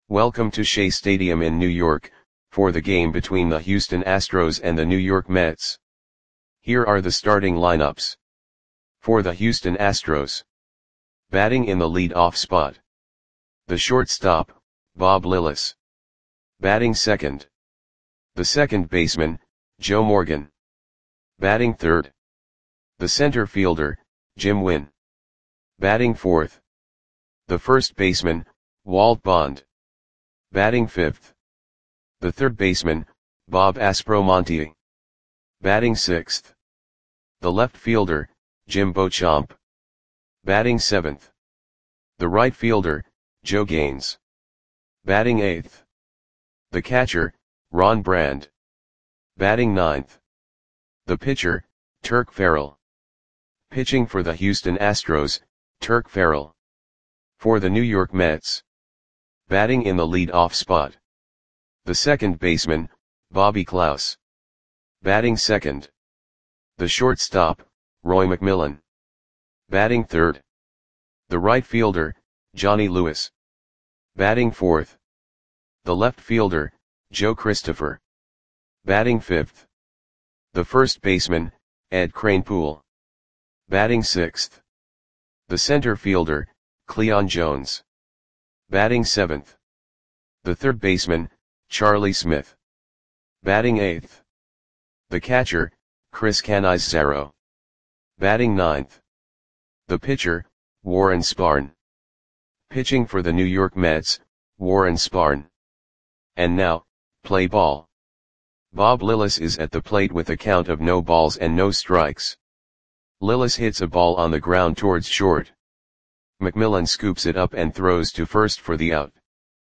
Welcome to Shea Stadium in New York, for the game between the Houston Astros and the New York Mets. Here are the starting lineups. For the Houston Astros. Batting in the lead-off spot. The shortstop, Bob Lillis. Batting second. The second baseman, Joe Morgan. Batting third. The center fielder, Jim Wynn. Batting fourth. The first baseman, Walt Bond. Batting fifth. The third baseman, Bob Aspromonte. Batting sixth. The left fielder, Jim Beauchamp. Batting seventh. The right fielder, Joe Gaines. Batting eighth. The catcher, Ron Brand. Batting ninth. The pitcher, Turk Farrell. Pitching for the Houston Astros, Turk Farrell. For the New York Mets. Batting in the lead-off spot. The second baseman, Bobby Klaus. Batting second. The shortstop, Roy McMillan. Batting third. The right fielder, Johnny Lewis. Batting fourth. The left fielder, Joe Christopher. Batting fifth. The first baseman, Ed Kranepool. Batting sixth. The center fielder, Cleon Jones. Batting seventh. The third baseman, Charlie Smith. Batting eighth. The catcher, Chris Cannizzaro. Batting ninth. The pitcher, Warren Spahn. Pitching for the New York Mets, Warren Spahn. And now, play ball. Bob Lillis is at the plate with a count of no balls and no strikes. Lillis hits a ball on the ground towards short. McMillan scoops it up and throws to first for the out.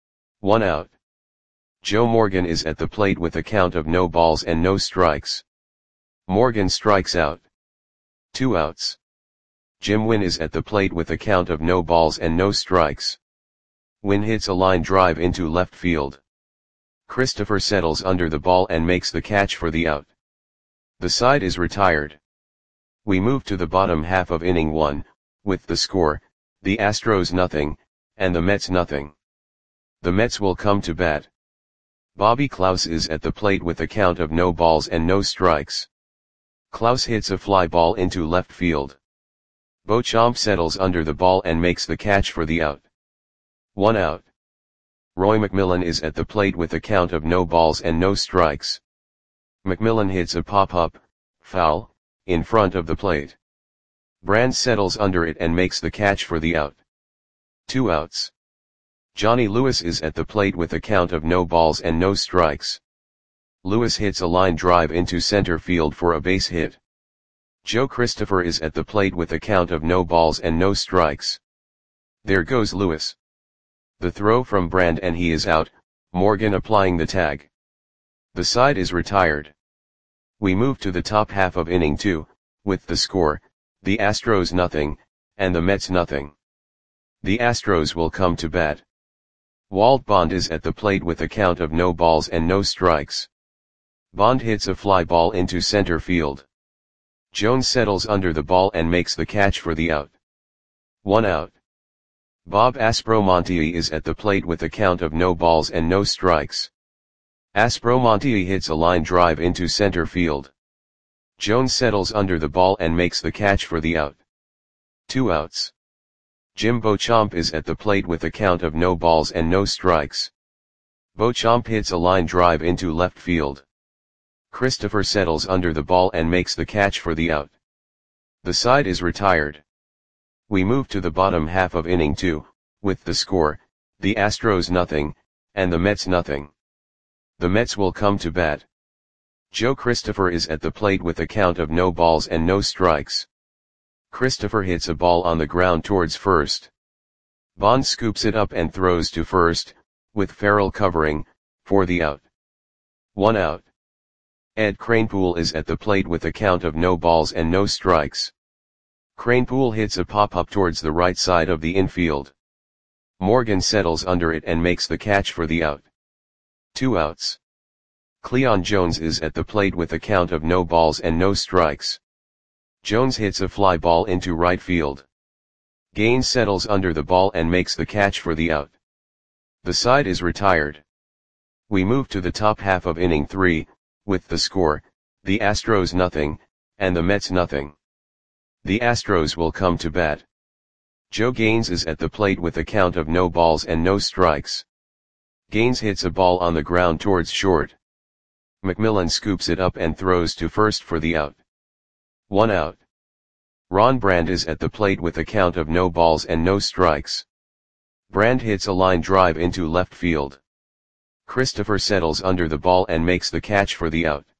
1 out. Joe Morgan is at the plate with a count of no balls and no strikes. Morgan strikes out. 2 outs. Jim Wynn is at the plate with a count of no balls and no strikes. Wynn hits a line drive into left field. Christopher settles under the ball and makes the catch for the out. The side is retired. We move to the bottom half of inning 1, with the score, the Astros nothing, and the Mets nothing. The Mets will come to bat. Bobby Klaus is at the plate with a count of no balls and no strikes. Klaus hits a fly ball into left field. Beauchamp settles under the ball and makes the catch for the out. 1 out. Roy McMillan is at the plate with a count of no balls and no strikes. McMillan hits a pop-up, foul, in front of the plate. Brand settles under it and makes the catch for the out. 2 outs. Johnny Lewis is at the plate with a count of no balls and no strikes. Lewis hits a line drive into center field for a base hit. Joe Christopher is at the plate with a count of no balls and no strikes. There goes Lewis. The throw from Brand and he is out, Morgan applying the tag. The side is retired. We move to the top half of inning 2, with the score, the Astros nothing, and the Mets nothing. The Astros will come to bat. Walt Bond is at the plate with a count of no balls and no strikes. Bond hits a fly ball into center field. Jones settles under the ball and makes the catch for the out. 1 out. Bob Aspromonte is at the plate with a count of no balls and no strikes. Aspromonte hits a line drive into center field. Jones settles under the ball and makes the catch for the out. 2 outs. Jim Beauchamp is at the plate with a count of no balls and no strikes. Beauchamp hits a line drive into left field. Christopher settles under the ball and makes the catch for the out. The side is retired. We move to the bottom half of inning 2, with the score, the Astros nothing, and the Mets nothing. The Mets will come to bat. Joe Christopher is at the plate with a count of no balls and no strikes. Christopher hits a ball on the ground towards first. Bond scoops it up and throws to first, with Farrell covering, for the out. 1 out. Ed Kranepool is at the plate with a count of no balls and no strikes. Kranepool hits a pop-up towards the right side of the infield. Morgan settles under it and makes the catch for the out. 2 outs. Cleon Jones is at the plate with a count of no balls and no strikes. Jones hits a fly ball into right field. Gaines settles under the ball and makes the catch for the out. The side is retired. We move to the top half of inning 3, with the score, the Astros nothing, and the Mets nothing. The Astros will come to bat. Joe Gaines is at the plate with a count of no balls and no strikes. Gaines hits a ball on the ground towards short. McMillan scoops it up and throws to first for the out. 1 out. Ron Brand is at the plate with a count of no balls and no strikes. Brand hits a line drive into left field. Christopher settles under the ball and makes the catch for the out.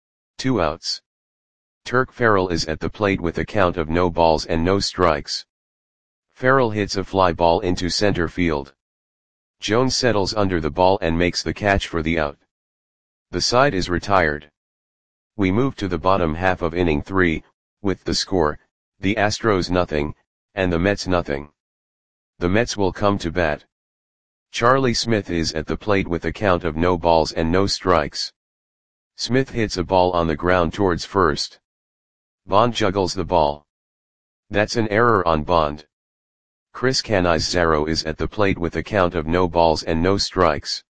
2 outs. Turk Farrell is at the plate with a count of no balls and no strikes. Farrell hits a fly ball into center field. Jones settles under the ball and makes the catch for the out. The side is retired. We move to the bottom half of inning 3, with the score, the Astros nothing, and the Mets nothing. The Mets will come to bat. Charlie Smith is at the plate with a count of no balls and no strikes. Smith hits a ball on the ground towards first. Bond juggles the ball. That's an error on Bond. Chris Canizaro is at the plate with a count of no balls and no strikes.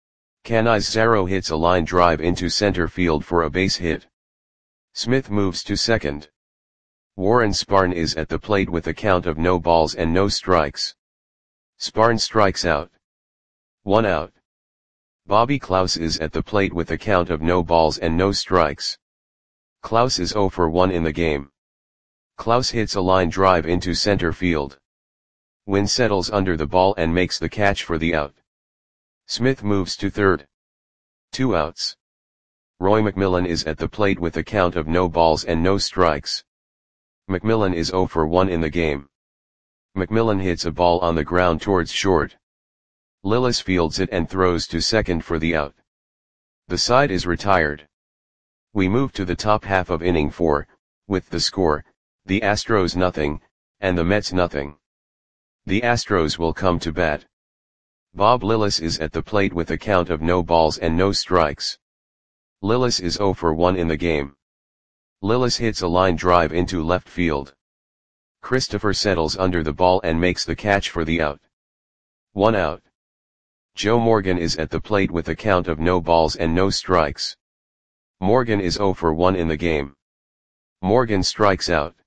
Canizaro hits a line drive into center field for a base hit. Smith moves to second. Warren Spahn is at the plate with a count of no balls and no strikes. Spahn strikes out. 1 out. Bobby Klaus is at the plate with a count of no balls and no strikes. Klaus is 0 for 1 in the game. Klaus hits a line drive into center field. Wynn settles under the ball and makes the catch for the out. Smith moves to third. 2 outs. Roy McMillan is at the plate with a count of no balls and no strikes. McMillan is 0 for 1 in the game. McMillan hits a ball on the ground towards short. Lillis fields it and throws to second for the out. The side is retired. We move to the top half of inning 4, with the score, the Astros nothing, and the Mets nothing. The Astros will come to bat. Bob Lillis is at the plate with a count of no balls and no strikes. Lillis is 0 for 1 in the game. Lillis hits a line drive into left field. Christopher settles under the ball and makes the catch for the out. 1 out. Joe Morgan is at the plate with a count of no balls and no strikes. Morgan is 0 for 1 in the game. Morgan strikes out.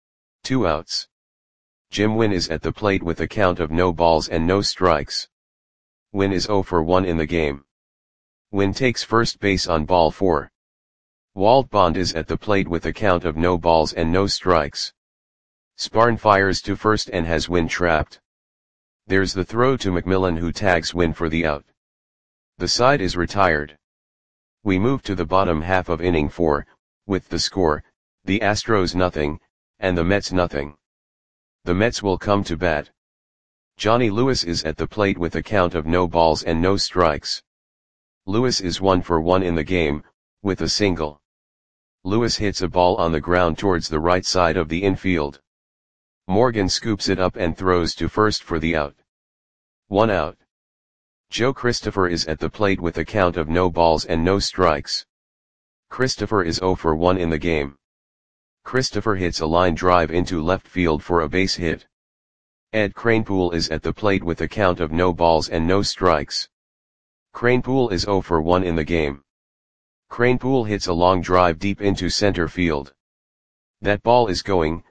2 outs. Jim Wynn is at the plate with a count of no balls and no strikes. Wynn is 0 for 1 in the game. Wynn takes first base on ball 4. Walt Bond is at the plate with a count of no balls and no strikes. Spahn fires to first and has Wynn trapped. There's the throw to McMillan who tags Wynn for the out. The side is retired. We move to the bottom half of inning 4, with the score, the Astros nothing, and the Mets nothing. The Mets will come to bat. Johnny Lewis is at the plate with a count of no balls and no strikes. Lewis is 1 for 1 in the game, with a single. Lewis hits a ball on the ground towards the right side of the infield. Morgan scoops it up and throws to first for the out. 1 out. Joe Christopher is at the plate with a count of no balls and no strikes. Christopher is 0 for 1 in the game. Christopher hits a line drive into left field for a base hit. Ed Kranepool is at the plate with a count of no balls and no strikes. Kranepool is 0 for 1 in the game. Kranepool hits a long drive deep into center field. That ball is gone.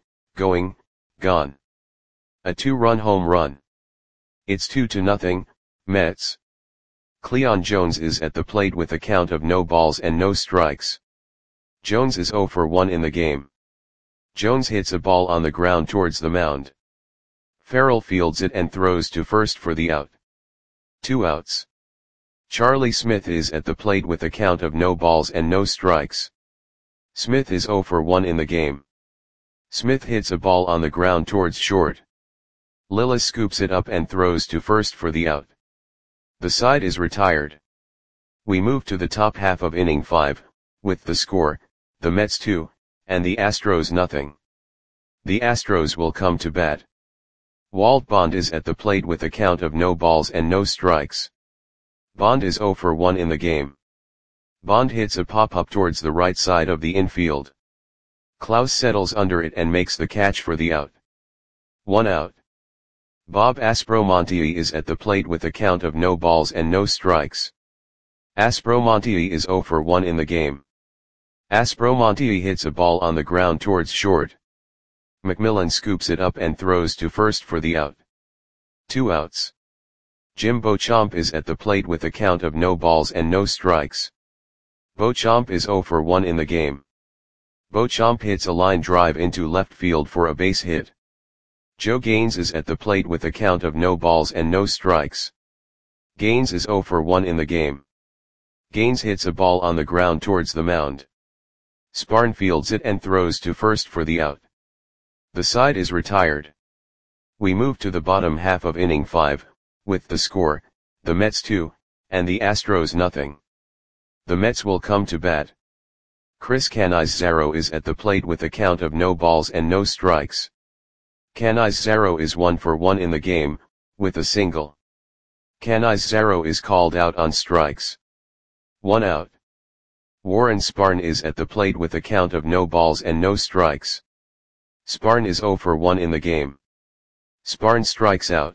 A 2-run home run. It's 2-0, Mets. Cleon Jones is at the plate with a count of no balls and no strikes. Jones is 0 for 1 in the game. Jones hits a ball on the ground towards the mound. Farrell fields it and throws to first for the out. 2 outs. Charlie Smith is at the plate with a count of no balls and no strikes. Smith is 0 for 1 in the game. Smith hits a ball on the ground towards short. Lillis scoops it up and throws to first for the out. The side is retired. We move to the top half of inning 5, with the score, the Mets 2, and the Astros nothing. The Astros will come to bat. Walt Bond is at the plate with a count of no balls and no strikes. Bond is 0 for 1 in the game. Bond hits a pop-up towards the right side of the infield. Klaus settles under it and makes the catch for the out. 1 out. Bob Aspromonte is at the plate with a count of no balls and no strikes. Aspromonte is 0 for 1 in the game. Aspromonte hits a ball on the ground towards short. McMillan scoops it up and throws to first for the out. 2 outs. Jim Beauchamp is at the plate with a count of no balls and no strikes. Beauchamp is 0 for 1 in the game. Beauchamp hits a line drive into left field for a base hit. Joe Gaines is at the plate with a count of no balls and no strikes. Gaines is 0 for 1 in the game. Gaines hits a ball on the ground towards the mound. Sparn fields it and throws to first for the out. The side is retired. We move to the bottom half of inning 5, with the score, the Mets 2, and the Astros nothing. The Mets will come to bat. Chris Canizaro is at the plate with a count of no balls and no strikes. Canizaro is 1 for 1 in the game, with a single. Canizaro is called out on strikes. 1 out. Warren Sparn is at the plate with a count of no balls and no strikes. Sparn is 0 for 1 in the game. Sparn strikes out.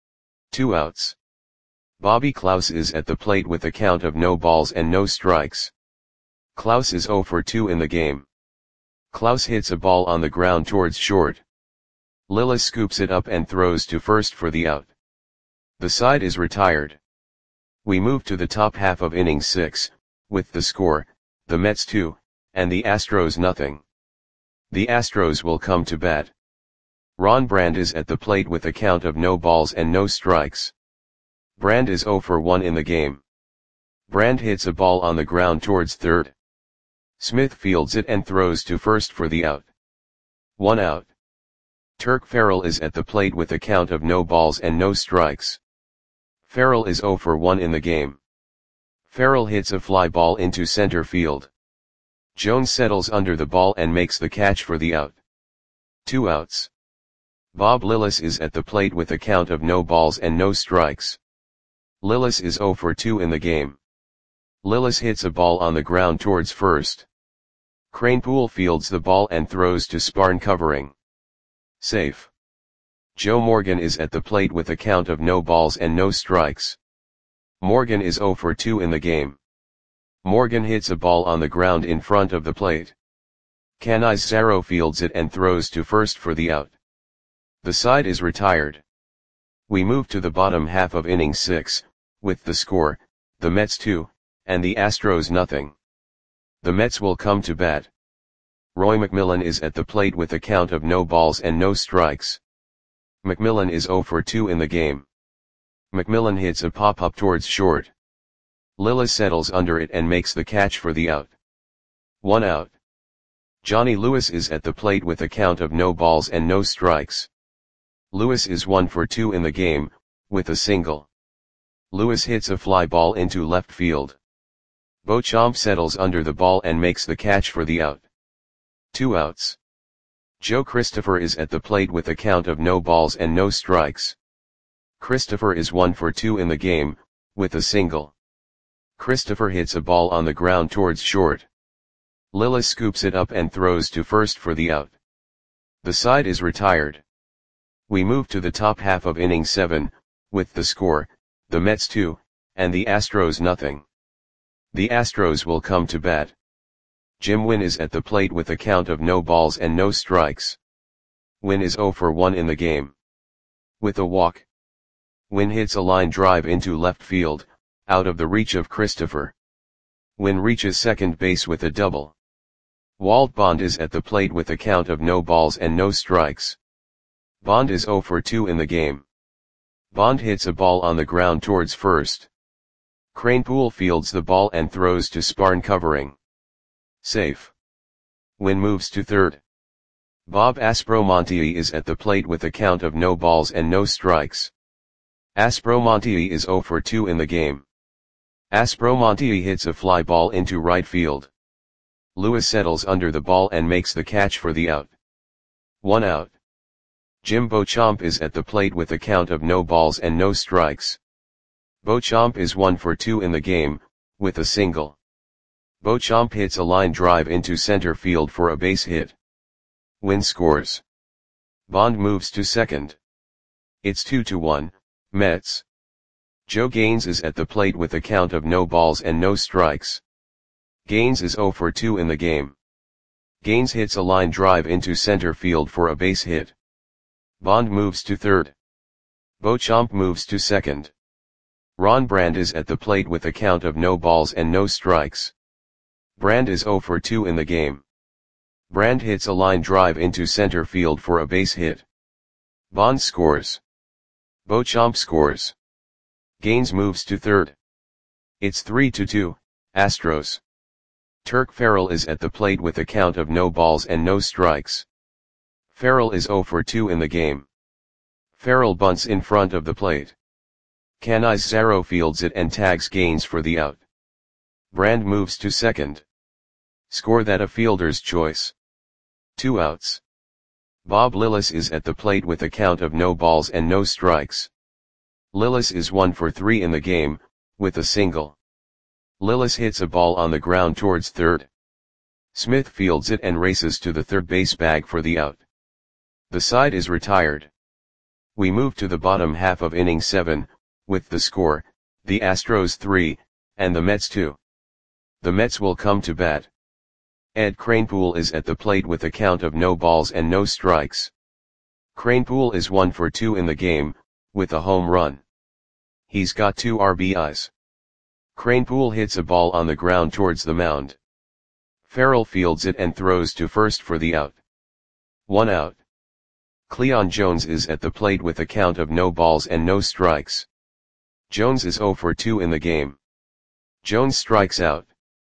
2 outs. Bobby Klaus is at the plate with a count of no balls and no strikes. Klaus is 0 for 2 in the game. Klaus hits a ball on the ground towards short. Lillis scoops it up and throws to first for the out. The side is retired. We move to the top half of inning 6, with the score, the Mets 2, and the Astros nothing. The Astros will come to bat. Ron Brand is at the plate with a count of no balls and no strikes. Brand is 0 for 1 in the game. Brand hits a ball on the ground towards third. Smith fields it and throws to first for the out. 1 out. Turk Farrell is at the plate with a count of no balls and no strikes. Farrell is 0 for 1 in the game. Farrell hits a fly ball into center field. Jones settles under the ball and makes the catch for the out. 2 outs. Bob Lillis is at the plate with a count of no balls and no strikes. Lillis is 0 for 2 in the game. Lillis hits a ball on the ground towards first. Kranepool fields the ball and throws to Sparn covering. Safe. Joe Morgan is at the plate with a count of no balls and no strikes. Morgan is 0 for 2 in the game. Morgan hits a ball on the ground in front of the plate. Canizaro fields it and throws to first for the out. The side is retired. We move to the bottom half of inning 6, with the score, the Mets 2, and the Astros nothing. The Mets will come to bat. Roy McMillan is at the plate with a count of no balls and no strikes. McMillan is 0 for 2 in the game. McMillan hits a pop-up towards short. Lillis settles under it and makes the catch for the out. 1 out. Johnny Lewis is at the plate with a count of no balls and no strikes. Lewis is 1 for 2 in the game, with a single. Lewis hits a fly ball into left field. Beauchamp settles under the ball and makes the catch for the out. 2 outs. Joe Christopher is at the plate with a count of no balls and no strikes. Christopher is 1 for 2 in the game, with a single. Christopher hits a ball on the ground towards short. Lillis scoops it up and throws to first for the out. The side is retired. We move to the top half of inning 7, with the score, the Mets 2, and the Astros nothing. The Astros will come to bat. Jim Wynn is at the plate with a count of no balls and no strikes. Wynn is 0 for 1 in the game. With a walk. Wynn hits a line drive into left field, out of the reach of Christopher. Wynn reaches second base with a double. Walt Bond is at the plate with a count of no balls and no strikes. Bond is 0 for 2 in the game. Bond hits a ball on the ground towards first. Kranepool fields the ball and throws to Sparn covering. Safe. Wynn moves to third. Bob Aspromonte is at the plate with a count of no balls and no strikes. Aspromonte is 0 for 2 in the game. Aspromonte hits a fly ball into right field. Lewis settles under the ball and makes the catch for the out. 1 out. Jim Beauchamp is at the plate with a count of no balls and no strikes. Beauchamp is 1 for 2 in the game, with a single. Beauchamp hits a line drive into center field for a base hit. Wynn scores. Bond moves to second. It's 2-1, Mets. Joe Gaines is at the plate with a count of no balls and no strikes. Gaines is 0 for 2 in the game. Gaines hits a line drive into center field for a base hit. Bond moves to third. Beauchamp moves to second. Ron Brand is at the plate with a count of no balls and no strikes. Brand is 0 for 2 in the game. Brand hits a line drive into center field for a base hit. Bond scores. Beauchamp scores. Gaines moves to third. It's 3-2, Astros. Turk Farrell is at the plate with a count of no balls and no strikes. Farrell is 0 for 2 in the game. Farrell bunts in front of the plate. Canizares fields it and tags Gaines for the out. Brand moves to second. Score that a fielder's choice. 2 outs. Bob Lillis is at the plate with a count of no balls and no strikes. Lillis is 1 for 3 in the game, with a single. Lillis hits a ball on the ground towards third. Smith fields it and races to the third base bag for the out. The side is retired. We move to the bottom half of inning 7, with the score, the Astros 3, and the Mets 2. The Mets will come to bat. Ed Kranepool is at the plate with a count of no balls and no strikes. Kranepool is 1 for 2 in the game, with a home run. He's got 2 RBIs. Kranepool hits a ball on the ground towards the mound. Farrell fields it and throws to first for the out. 1 out. Cleon Jones is at the plate with a count of no balls and no strikes. Jones is 0 for 2 in the game. Jones strikes out.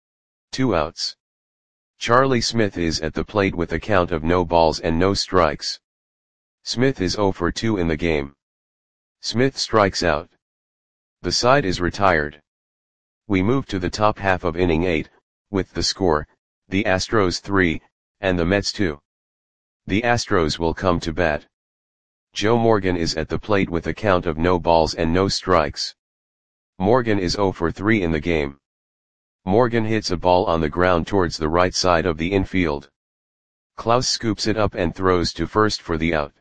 2 outs. Charlie Smith is at the plate with a count of no balls and no strikes. Smith is 0 for 2 in the game. Smith strikes out. The side is retired. We move to the top half of inning 8, with the score, the Astros 3, and the Mets 2. The Astros will come to bat. Joe Morgan is at the plate with a count of no balls and no strikes. Morgan is 0 for 3 in the game. Morgan hits a ball on the ground towards the right side of the infield. Klaus scoops it up and throws to first for the out.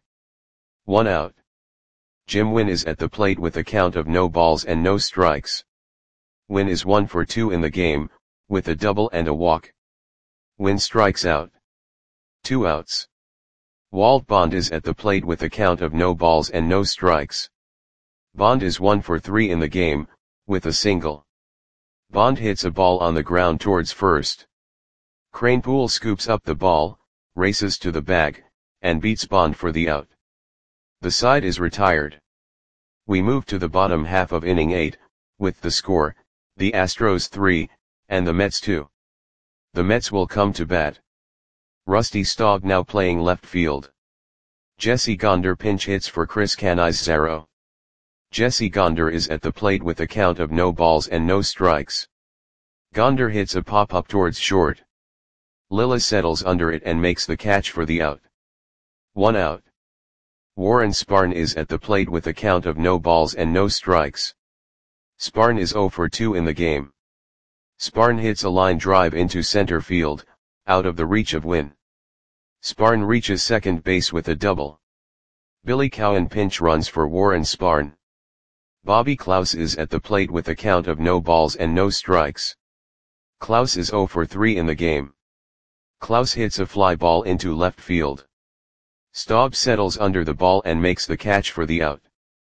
1 out. Jim Wynn is at the plate with a count of no balls and no strikes. Wynn is 1 for 2 in the game, with a double and a walk. Wynn strikes out. 2 outs. Walt Bond is at the plate with a count of no balls and no strikes. Bond is 1 for 3 in the game, with a single. Bond hits a ball on the ground towards first. Kranepool scoops up the ball, races to the bag, and beats Bond for the out. The side is retired. We move to the bottom half of inning 8, with the score, the Astros 3, and the Mets 2. The Mets will come to bat. Rusty Staub now playing left field. Jesse Gonder pinch hits for Chris Canizares. Jesse Gonder is at the plate with a count of no balls and no strikes. Gonder hits a pop-up towards short. Lillis settles under it and makes the catch for the out. 1 out. Warren Spahn is at the plate with a count of no balls and no strikes. Spahn is 0 for 2 in the game. Spahn hits a line drive into center field, out of the reach of Wynn. Spahn reaches second base with a double. Billy Cowan pinch runs for Warren Spahn. Bobby Klaus is at the plate with a count of no balls and no strikes. Klaus is 0 for 3 in the game. Klaus hits a fly ball into left field. Staub settles under the ball and makes the catch for the out.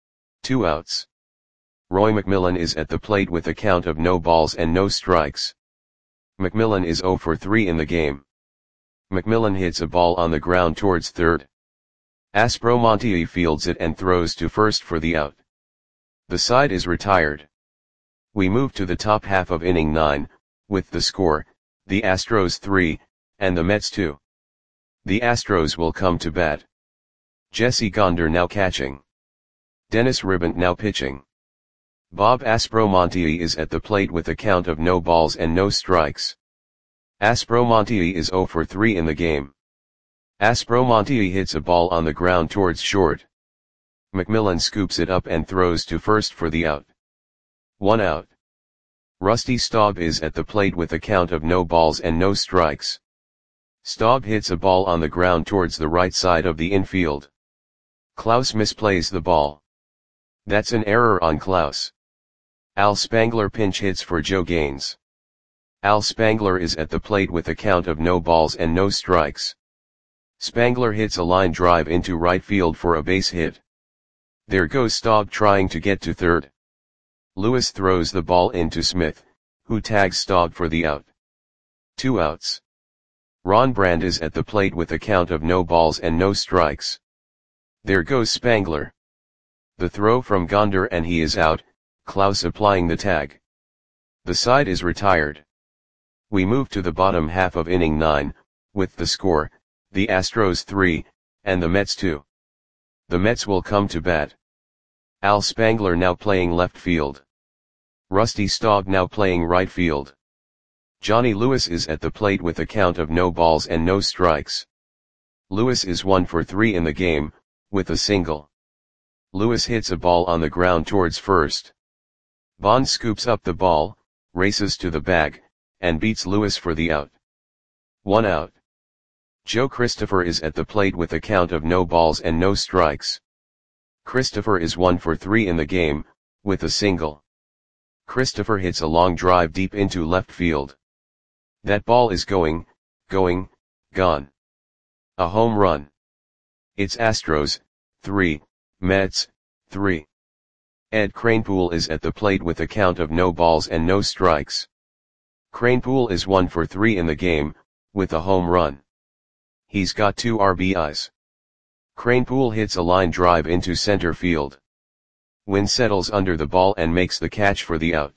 2 outs. Roy McMillan is at the plate with a count of no balls and no strikes. McMillan is 0 for 3 in the game. McMillan hits a ball on the ground towards third. Aspromonte fields it and throws to first for the out. The side is retired. We move to the top half of inning 9, with the score, the Astros 3, and the Mets 2. The Astros will come to bat. Jesse Gonder now catching. Dennis Ribant now pitching. Bob Aspromonte is at the plate with a count of no balls and no strikes. Aspromonte is 0 for 3 in the game. Aspromonte hits a ball on the ground towards short. McMillan scoops it up and throws to first for the out. 1 out. Rusty Staub is at the plate with a count of no balls and no strikes. Staub hits a ball on the ground towards the right side of the infield. Klaus misplays the ball. That's an error on Klaus. Al Spangler pinch hits for Joe Gaines. Al Spangler is at the plate with a count of no balls and no strikes. Spangler hits a line drive into right field for a base hit. There goes Staub trying to get to third. Lewis throws the ball into Smith, who tags Staub for the out. 2 outs. Ron Brand is at the plate with a count of no balls and no strikes. There goes Spangler. The throw from Gonder and he is out, Klaus applying the tag. The side is retired. We move to the bottom half of inning 9, with the score, the Astros 3, and the Mets 2. The Mets will come to bat. Al Spangler now playing left field. Rusty Staub now playing right field. Johnny Lewis is at the plate with a count of no balls and no strikes. Lewis is 1 for 3 in the game, with a single. Lewis hits a ball on the ground towards first. Bond scoops up the ball, races to the bag, and beats Lewis for the out. 1 out. Joe Christopher is at the plate with a count of no balls and no strikes. Christopher is 1 for 3 in the game, with a single. Christopher hits a long drive deep into left field. That ball is gone. A home run. It's Astros, 3, Mets, 3. Ed Kranepool is at the plate with a count of no balls and no strikes. Kranepool is 1 for 3 in the game, with a home run. He's got 2 RBIs. Kranepool hits a line drive into center field. Wynn settles under the ball and makes the catch for the out.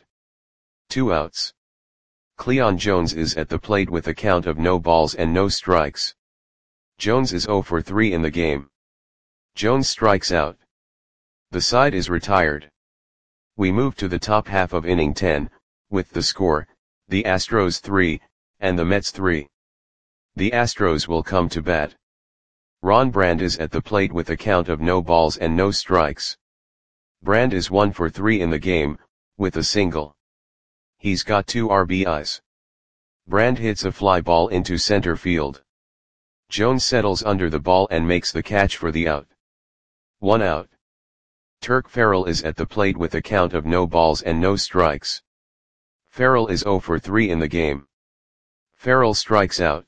2 outs. Cleon Jones is at the plate with a count of no balls and no strikes. Jones is 0 for 3 in the game. Jones strikes out. The side is retired. We move to the top half of inning 10, with the score, the Astros 3, and the Mets 3. The Astros will come to bat. Ron Brand is at the plate with a count of no balls and no strikes. Brand is 1 for 3 in the game, with a single. He's got 2 RBIs. Brand hits a fly ball into center field. Jones settles under the ball and makes the catch for the out. 1 out. Turk Farrell is at the plate with a count of no balls and no strikes. Farrell is 0 for 3 in the game. Farrell strikes out.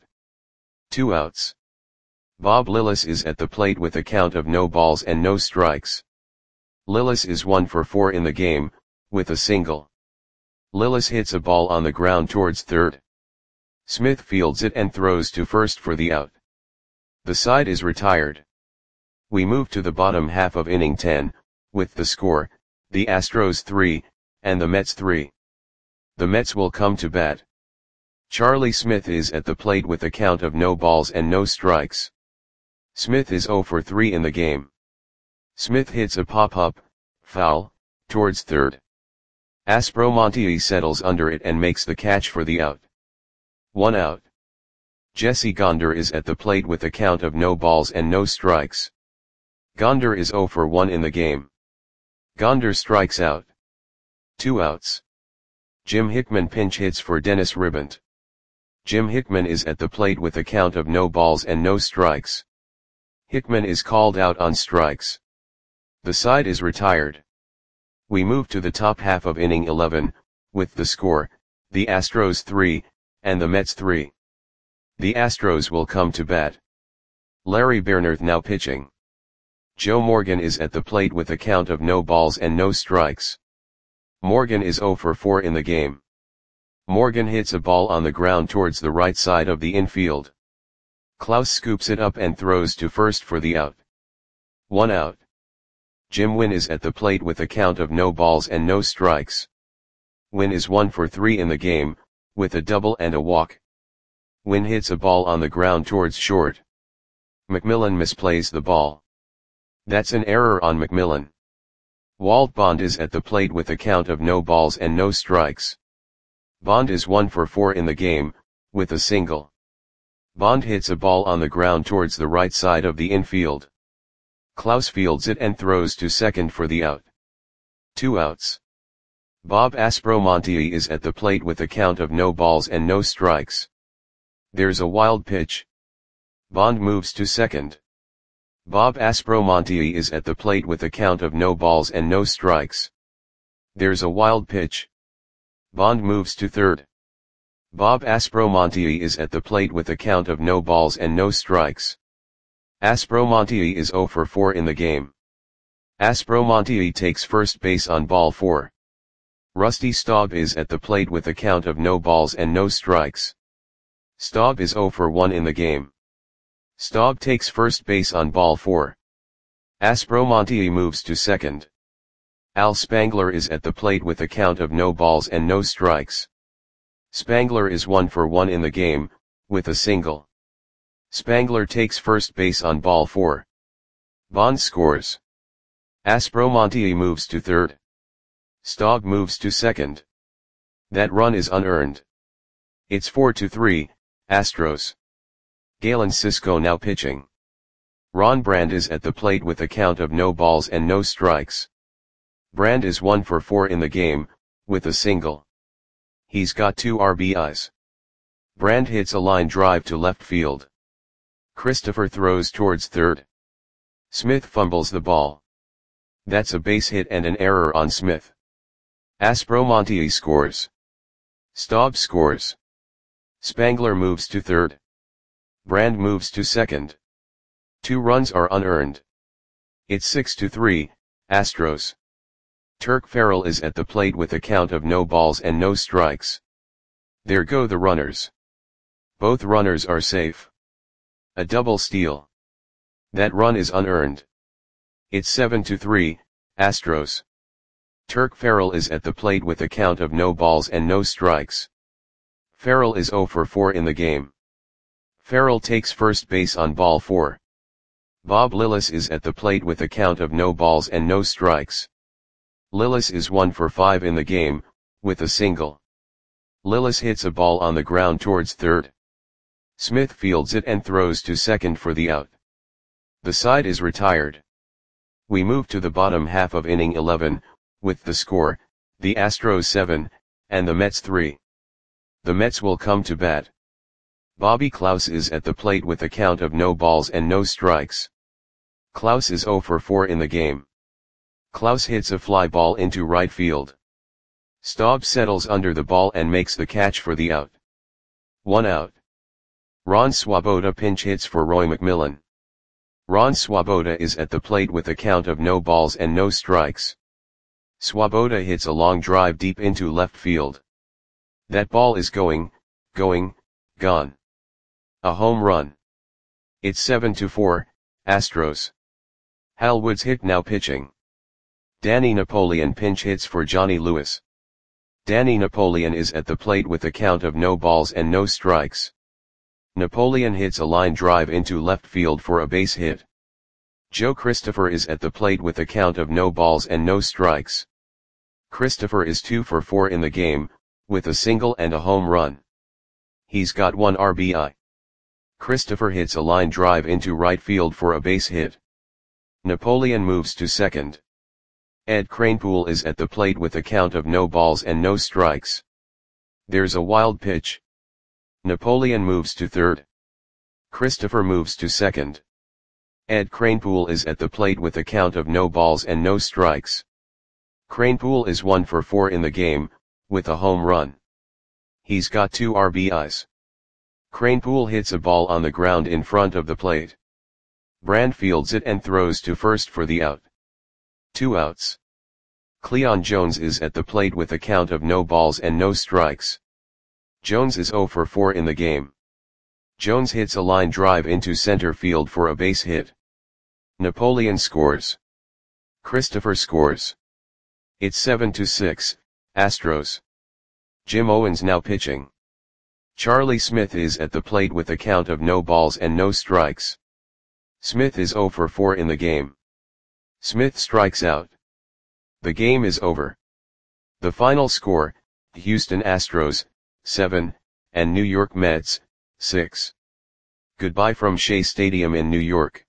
2 outs. Bob Lillis is at the plate with a count of no balls and no strikes. Lillis is 1 for 4 in the game, with a single. Lillis hits a ball on the ground towards third. Smith fields it and throws to first for the out. The side is retired. We move to the bottom half of inning 10, with the score, the Astros 3, and the Mets 3. The Mets will come to bat. Charlie Smith is at the plate with a count of no balls and no strikes. Smith is 0 for 3 in the game. Smith hits a pop-up, foul, towards third. Aspromonte settles under it and makes the catch for the out. 1 out. Jesse Gonder is at the plate with a count of no balls and no strikes. Gonder is 0 for 1 in the game. Gonder strikes out. 2 outs. Jim Hickman pinch hits for Dennis Ribant. Jim Hickman is at the plate with a count of no balls and no strikes. Hickman is called out on strikes. The side is retired. We move to the top half of inning 11, with the score, the Astros 3, and the Mets 3. The Astros will come to bat. Larry Bernhardt now pitching. Joe Morgan is at the plate with a count of no balls and no strikes. Morgan is 0 for 4 in the game. Morgan hits a ball on the ground towards the right side of the infield. Klaus scoops it up and throws to first for the out. 1 out. Jim Wynn is at the plate with a count of no balls and no strikes. Wynn is 1 for 3 in the game, with a double and a walk. Wynn hits a ball on the ground towards short. McMillan misplays the ball. That's an error on McMillan. Walt Bond is at the plate with a count of no balls and no strikes. Bond is 1 for 4 in the game, with a single. Bond hits a ball on the ground towards the right side of the infield. Klaus fields it and throws to second for the out. 2 outs. Bob Aspromonte is at the plate with a count of no balls and no strikes. There's a wild pitch. Bond moves to second. Bob Aspromonte is at the plate with a count of no balls and no strikes. There's a wild pitch. Bond moves to third. Bob Aspromonte is at the plate with a count of no balls and no strikes. Aspromonte is 0 for 4 in the game. Aspromonte takes first base on ball 4. Rusty Staub is at the plate with a count of no balls and no strikes. Staub is 0 for 1 in the game. Staub takes first base on ball 4. Aspromonte moves to second. Al Spangler is at the plate with a count of no balls and no strikes. Spangler is 1 for 1 in the game, with a single. Spangler takes first base on ball 4. Bond scores. Aspromonte moves to third. Staub moves to second. That run is unearned. It's 4-3, Astros. Galen Cisco now pitching. Ron Brand is at the plate with a count of no balls and no strikes. Brand is 1 for 4 in the game, with a single. He's got 2 RBIs. Brand hits a line drive to left field. Christopher throws towards third. Smith fumbles the ball. That's a base hit and an error on Smith. Aspromonte scores. Staub scores. Spangler moves to third. Brand moves to second. 2 runs are unearned. It's 6-3, Astros. Turk Farrell is at the plate with a count of no balls and no strikes. There go the runners. Both runners are safe. A double steal. That run is unearned. It's 7-3, Astros. Turk Farrell is at the plate with a count of no balls and no strikes. Farrell is 0 for 4 in the game. Farrell takes first base on ball 4. Bob Lillis is at the plate with a count of no balls and no strikes. Lillis is 1 for 5 in the game, with a single. Lillis hits a ball on the ground towards third. Smith fields it and throws to second for the out. The side is retired. We move to the bottom half of inning 11, with the score, the Astros 7, and the Mets 3. The Mets will come to bat. Bobby Klaus is at the plate with a count of no balls and no strikes. Klaus is 0 for 4 in the game. Klaus hits a fly ball into right field. Staub settles under the ball and makes the catch for the out. 1 out. Ron Swoboda pinch hits for Roy McMillan. Ron Swoboda is at the plate with a count of no balls and no strikes. Swoboda hits a long drive deep into left field. That ball is gone. A home run. It's 7-4, Astros. Hal Woods hit now pitching. Danny Napoleon pinch hits for Johnny Lewis. Danny Napoleon is at the plate with a count of no balls and no strikes. Napoleon hits a line drive into left field for a base hit. Joe Christopher is at the plate with a count of no balls and no strikes. Christopher is 2 for 4 in the game, with a single and a home run. He's got 1 RBI. Christopher hits a line drive into right field for a base hit. Napoleon moves to second. Ed Kranepool is at the plate with a count of no balls and no strikes. There's a wild pitch. Napoleon moves to third. Christopher moves to second. Ed Kranepool is at the plate with a count of no balls and no strikes. Kranepool is 1 for 4 in the game, with a home run. He's got 2 RBIs. Kranepool hits a ball on the ground in front of the plate. Brand fields it and throws to first for the out. 2 outs. Cleon Jones is at the plate with a count of no balls and no strikes. Jones is 0 for 4 in the game. Jones hits a line drive into center field for a base hit. Napoleon scores. Christopher scores. It's 7-6, Astros. Jim Owens now pitching. Charlie Smith is at the plate with a count of no balls and no strikes. Smith is 0 for 4 in the game. Smith strikes out. The game is over. The final score, Houston Astros, 7, and New York Mets, 6. Goodbye from Shea Stadium in New York.